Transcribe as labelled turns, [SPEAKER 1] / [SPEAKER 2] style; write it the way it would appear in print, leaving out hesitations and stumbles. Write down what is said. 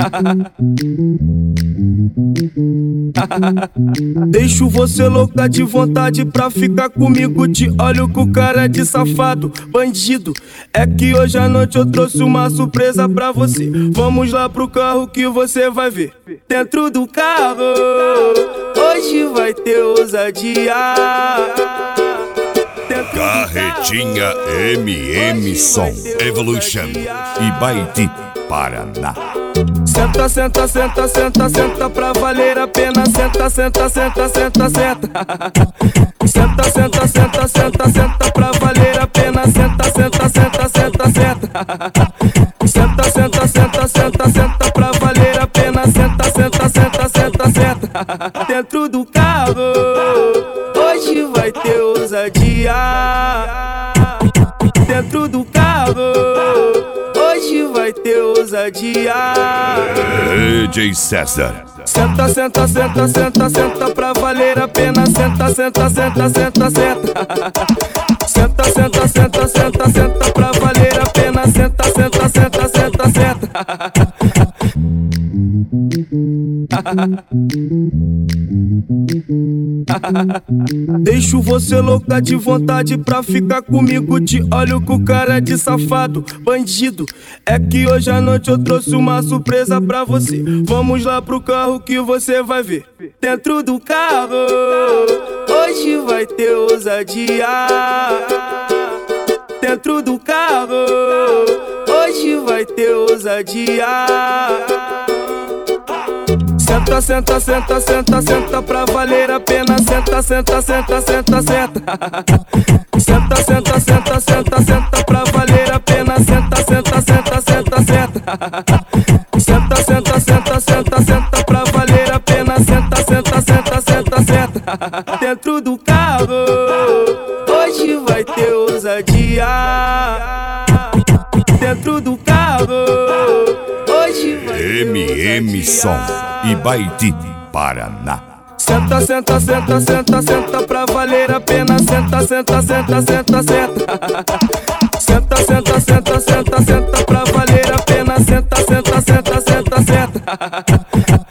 [SPEAKER 1] Deixo você louca de vontade pra ficar comigo. Te olho com cara de safado, bandido. É que hoje à noite eu trouxe uma surpresa pra você. Vamos lá pro carro que você vai ver. Dentro do carro, hoje vai ter ousadia.
[SPEAKER 2] Carretinha MM Som Evolution Ibaiti, Paraná.
[SPEAKER 1] Senta, senta, senta, senta, senta pra valer a pena. Senta, senta, senta, senta, senta. Senta, senta, senta, senta, senta pra valer a pena. Senta, senta, senta, senta, senta. Senta, senta, senta, senta, senta pra valer a pena. Senta, senta, senta, senta, senta. Dentro do carro, hoje vai ter ousadia. Dentro do carro, hoje vai ter ousadia.
[SPEAKER 2] DJ César.
[SPEAKER 1] Senta, senta, senta, senta, senta pra valer a pena. Senta, senta, senta, senta, senta. Senta, senta, senta, senta, senta pra valer a pena. Senta, senta, senta, senta, senta. Deixo você louca de vontade pra ficar comigo. Te olho com cara de safado, bandido. É que hoje à noite eu trouxe uma surpresa pra você. Vamos lá pro carro que você vai ver. Dentro do carro, hoje vai ter ousadia. Dentro do carro, hoje vai ter ousadia. Senta, senta, senta, senta, senta pra valer a pena. Senta, senta, senta, senta, senta. Senta, senta, senta, senta, senta pra valer a pena. Senta, senta, senta, senta, senta. Senta, senta, senta, senta, senta pra valer a pena. Senta, senta, senta, senta, senta. Dentro do carro, hoje vai ter ousadia. Dentro do carro, hoje vai ter
[SPEAKER 2] MM Som Ibaiti, Paraná.
[SPEAKER 1] Senta, senta, senta, senta, senta pra valer a pena. Senta, senta, senta, senta, senta. Senta, senta, senta, senta, senta pra valer a pena. Senta, senta, senta, senta, senta.